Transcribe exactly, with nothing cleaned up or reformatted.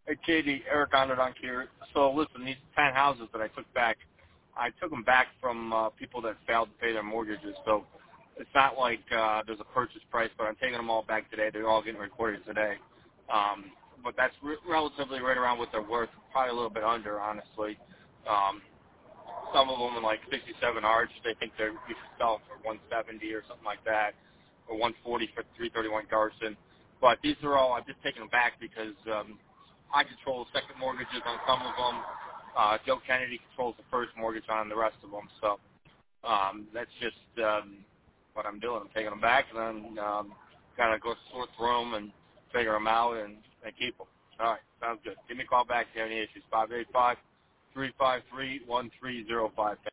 Hey, Katie, Eric Onderdonk here. So, listen, these ten houses that I took back, I took them back from uh, people that failed to pay their mortgages. So it's not like uh, there's a purchase price, but I'm taking them all back today. They're all getting recorded today. Um, but that's re- relatively right around what they're worth, probably a little bit under, honestly. Um, some of them are like sixty-seven Arch. They think they're, you should sell them for one seventy or something like that, or one forty for three thirty-one Garson. But these are all, I'm just taking them back because um, I control the second mortgages on some of them. Uh, Joe Kennedy controls the first mortgage on the rest of them. So um, that's just um, what I'm doing. I'm taking them back and then um, kind of go sort through them and figure them out and, and keep them. All right, sounds good. Give me a call back if you have any issues. five eight five, three five three, one three zero five.